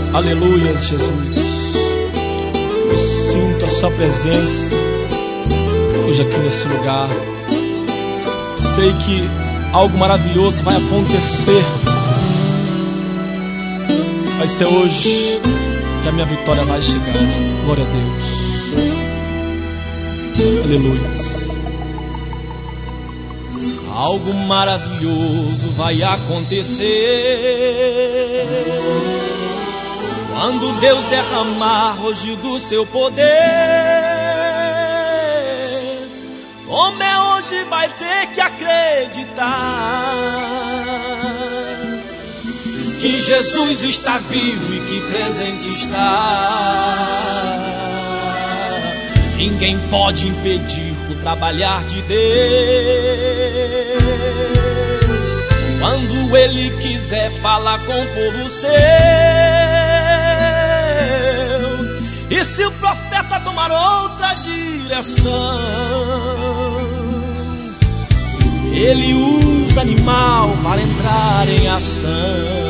Aleluia, Jesus. Eu sinto a sua presença hoje aqui nesse lugar. Sei que algo maravilhoso vai acontecer. Vai ser hoje que a minha vitória vai chegar. Glória a Deus. Aleluia. Algo maravilhoso vai acontecer quando Deus derramar hoje do seu poder. Tomé hoje vai ter que acreditar que Jesus está vivo e que presente está. Ninguém pode impedir o trabalhar de Deus. Quando Ele quiser falar com o povo seu. E se o profeta tomar outra direção, ele usa animal para entrar em ação.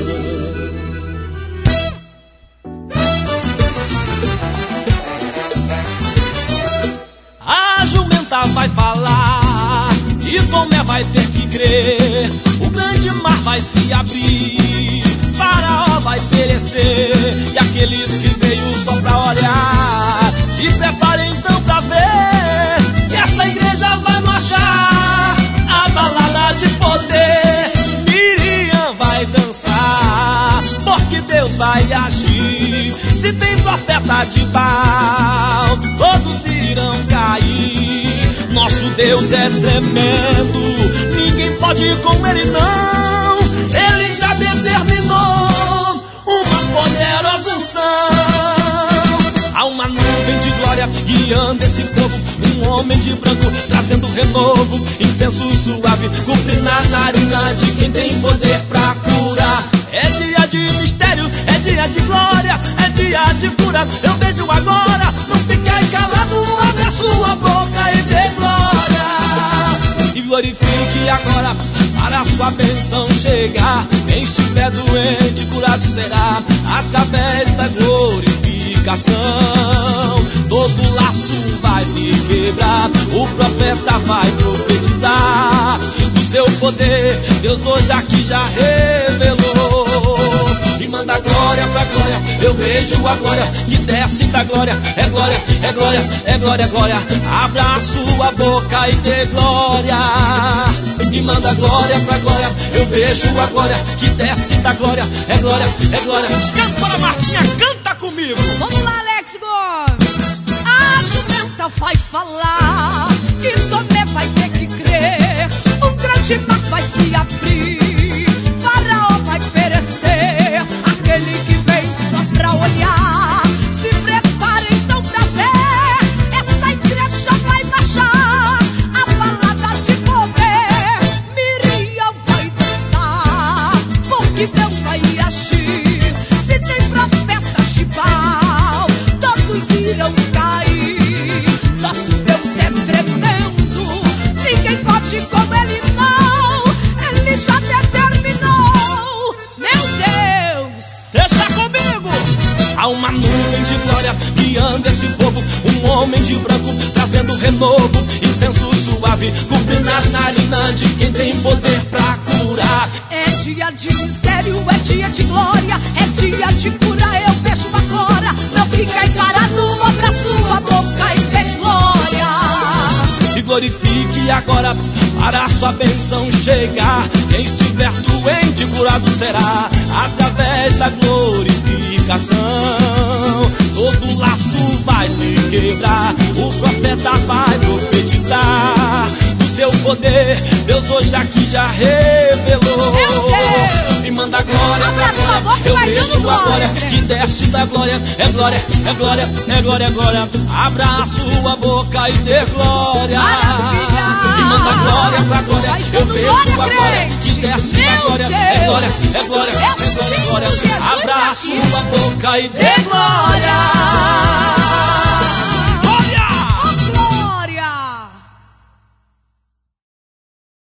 A jumenta vai falar e Tomé vai ter que crer. O grande mar vai se abrir, Faraó vai perecer, e aqueles que veio só pra olhar, se preparem então pra ver que essa igreja vai marchar. A balada de poder, Miriam vai dançar, porque Deus vai agir. Se tem profeta de Baal, todos irão cair. Nosso Deus é tremendo, ninguém pode ir com Ele não. Ele já determinou uma poderosa unção. Há uma nuvem de glória guiando esse povo, um homem de branco trazendo renovo, incenso suave cumprindo a narina de quem tem poder pra curar. É dia de mistério, é dia de glória, é dia de cura. Eu vejo agora, não fique aí calado, abre a sua boca e dê glória. E glorifique agora para a sua bênção chegar. Quem estiver doente, curado será através da glorificação. Todo laço vai se quebrar, o profeta vai profetizar. Do seu poder, Deus hoje aqui já revelou. E manda glória pra glória, eu vejo a glória que desce da glória. É glória, é glória, é glória, é glória. Abra a sua boca e dê glória. E manda glória pra glória, eu vejo a glória que desce da glória. É glória, é glória. Canta, Martinha, canta comigo. Vamos lá, Alex Gomes. A jumenta vai falar e Tomé vai ter que crer. Um grande mar vai se abrir, Faraó vai perecer. Aquele que vem só pra olhar, se prepara então pra ver. Essa igreja vai marchar, a balada de poder. Miriam vai dançar, porque Deus vai agir. Se tem profetas de Baal, todos irão cair. Nosso Deus é tremendo, ninguém pode com Ele não. Ele já determinou. Meu Deus, deixa comigo. Há uma nuvem de glória guiando esse povo, um homem de branco trazendo renovo, incenso suave cumprindo a narina de quem tem poder pra curar. é dia de mistério, é dia de glória, é dia de cura. Eu vejo agora, não fica encarado, abra sua boca e dê glória. E glorifique agora para a sua bênção chegar. Quem estiver doente, curado será através da glorificação. Todo laço vai se quebrar, o profeta vai profetizar. Do seu poder, Deus hoje aqui já revelou. Me manda glória pra glória, eu vejo a glória que desce da glória. É glória, é glória, é glória, é glória. Abra a sua boca e dê glória. Me manda glória pra glória, eu vejo a glória que desce da glória. É glória, é glória, é glória, é glória. Abra a sua boca e dê glória.